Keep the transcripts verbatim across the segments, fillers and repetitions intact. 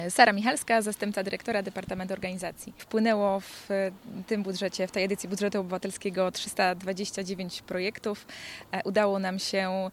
Sara Michalska, zastępca dyrektora Departamentu Organizacji. Wpłynęło w tym budżecie, w tej edycji budżetu obywatelskiego trzysta dwadzieścia dziewięć projektów. Udało nam się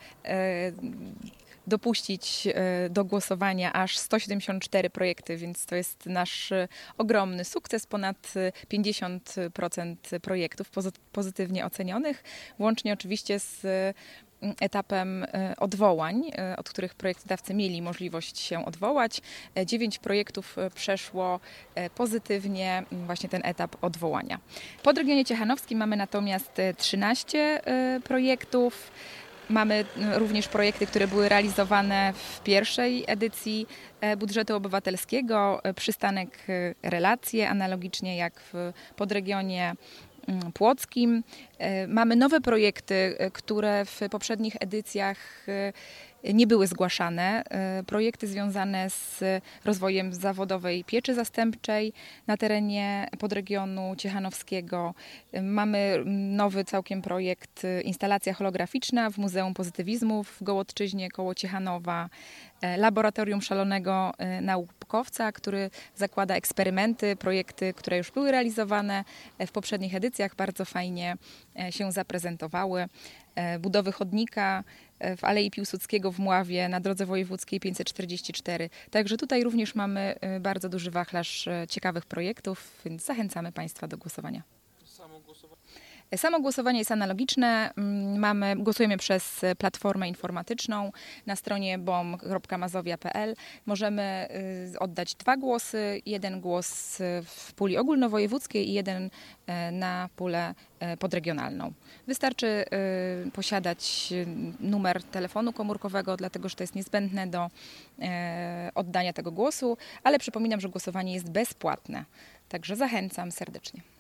dopuścić do głosowania aż sto siedemdziesiąt cztery projekty, więc to jest nasz ogromny sukces. Ponad pięćdziesiąt procent projektów pozytywnie ocenionych, łącznie oczywiście z etapem odwołań, od których projektodawcy mieli możliwość się odwołać. Dziewięć projektów przeszło pozytywnie właśnie ten etap odwołania. W podregionie ciechanowskim mamy natomiast trzynaście projektów. Mamy również projekty, które były realizowane w pierwszej edycji budżetu obywatelskiego. Przystanek Relacje, analogicznie jak w podregionie płockim. Mamy nowe projekty, które w poprzednich edycjach nie były zgłaszane. Projekty związane z rozwojem zawodowej pieczy zastępczej na terenie podregionu ciechanowskiego. Mamy nowy całkiem projekt instalacja holograficzna w Muzeum Pozytywizmu w Gołodczyźnie koło Ciechanowa. Laboratorium Szalonego Naukowca, który zakłada eksperymenty, projekty, które już były realizowane w poprzednich edycjach, bardzo fajnie się zaprezentowały. Budowy chodnika w Alei Piłsudskiego w Mławie na drodze wojewódzkiej pięćset czterdzieści cztery. Także tutaj również mamy bardzo duży wachlarz ciekawych projektów, więc zachęcamy Państwa do głosowania. Samo głosowanie? Samo głosowanie jest analogiczne. Mamy, głosujemy przez platformę informatyczną na stronie bom kropka mazowia kropka pe el. Możemy oddać dwa głosy, jeden głos w puli ogólnowojewódzkiej i jeden na pulę podregionalną. Wystarczy posiadać numer telefonu komórkowego, dlatego że to jest niezbędne do oddania tego głosu, ale przypominam, że głosowanie jest bezpłatne. Także zachęcam serdecznie.